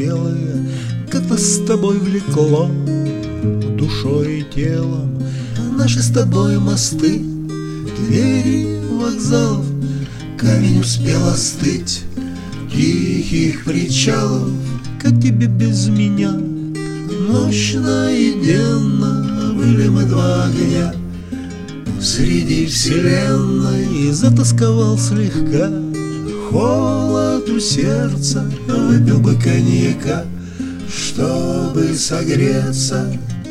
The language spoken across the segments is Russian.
белое, как нас с тобой влекло душой и телом. Наши с тобой мосты, двери вокзалов, камень успел остыть тихих причалов. Как тебе без меня? Нощно и денно были мы два огня среди вселенной. И затасковал слегка, холод у сердца, выпил бы коньяка, чтобы согреться.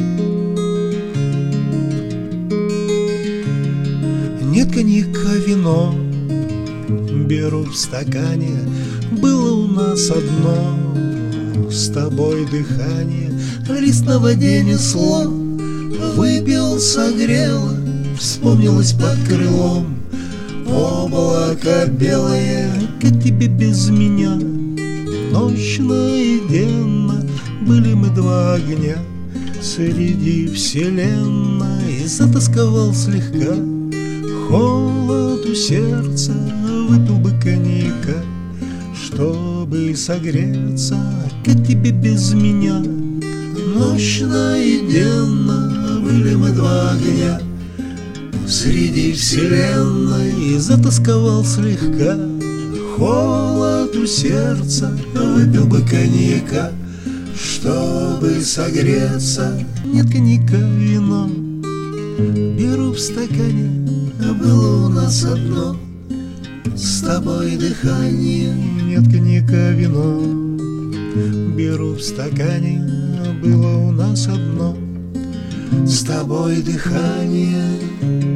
Нет коньяка, вино беру в стакане. Было у нас одно с тобой дыхание. Лист на воде несло, выпил, согрело, вспомнилось под крылом облако белое. Как тебе без меня? Нощно и денно были мы два огня среди вселенной. И затасковал слегка, холод у сердца, выпил бы коньяка, чтобы согреться. Как тебе без меня? Нощно и денно были мы два огня среди вселенной. И затасковал слегка, холод у сердца, выпил бы коньяка, чтобы согреться. Нет коньяка, вино беру в стакане. Было у нас одно с тобой дыхание. Нет коньяка, вино беру в стакане. Было у нас одно с тобой дыхание.